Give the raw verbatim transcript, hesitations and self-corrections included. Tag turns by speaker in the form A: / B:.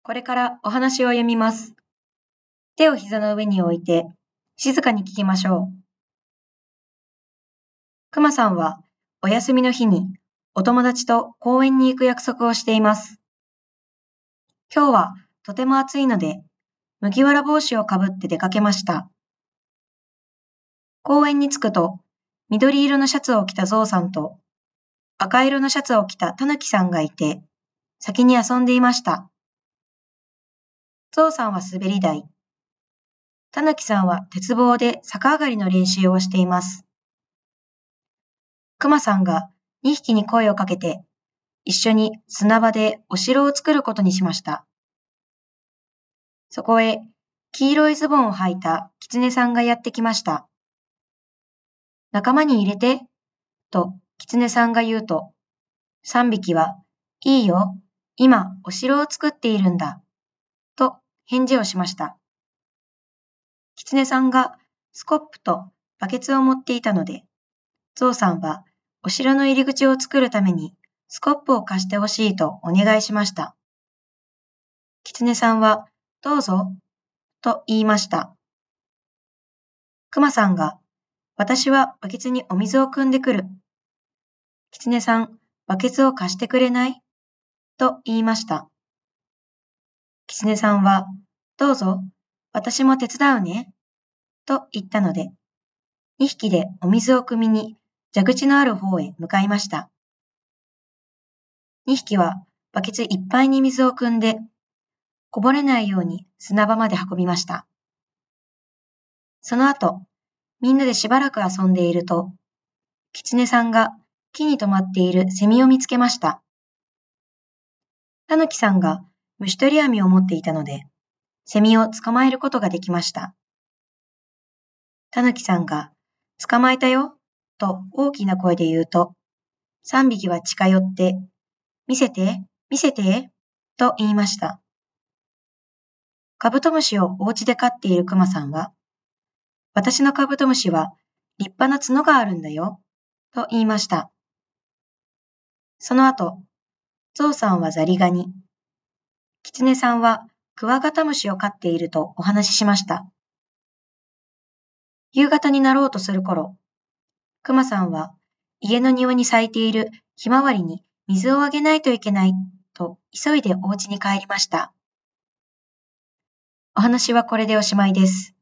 A: これからお話を読みます。手を膝の上に置いて、静かに聞きましょう。くまさんは、お休みの日に、お友達と公園に行く約束をしています。今日はとても暑いので、麦わら帽子をかぶって出かけました。公園に着くと、緑色のシャツを着たゾウさんと、赤色のシャツを着たタヌキさんがいて、先に遊んでいました。ゾウさんは滑り台、タヌキさんは鉄棒で逆上がりの練習をしています。くまさんがにひきに声をかけて、一緒に砂場でお城を作ることにしました。そこへ、黄色いズボンを履いた狐さんがやってきました。仲間に入れて、と狐さんが言うと、三匹は、いいよ、今お城を作っているんだ、と返事をしました。狐さんがスコップとバケツを持っていたので、ゾウさんはお城の入り口を作るためにスコップを貸してほしいとお願いしました。狐さんは、どうぞ、と言いました。くまさんが、私はバケツにお水を汲んでくる。狐さん、バケツを貸してくれないと言いました。狐さんは、どうぞ、私も手伝うね、と言ったので、にひきでお水を汲みに蛇口のある方へ向かいました。にひきはバケツいっぱいに水を汲んで、こぼれないように砂場まで運びました。その後、みんなでしばらく遊んでいると、狐さんが木に止まっているセミを見つけました。タヌキさんが虫取り網を持っていたので、セミを捕まえることができました。タヌキさんが、捕まえたよ、と大きな声で言うと、三匹は近寄って、見せて、見せて、と言いました。カブトムシをお家で飼っているクマさんは、私のカブトムシは立派な角があるんだよ、と言いました。その後、ゾウさんはザリガニ、キツネさんはクワガタムシを飼っているとお話ししました。夕方になろうとする頃、クマさんは家の庭に咲いているひまわりに水をあげないといけないと急いでお家に帰りました。お話はこれでおしまいです。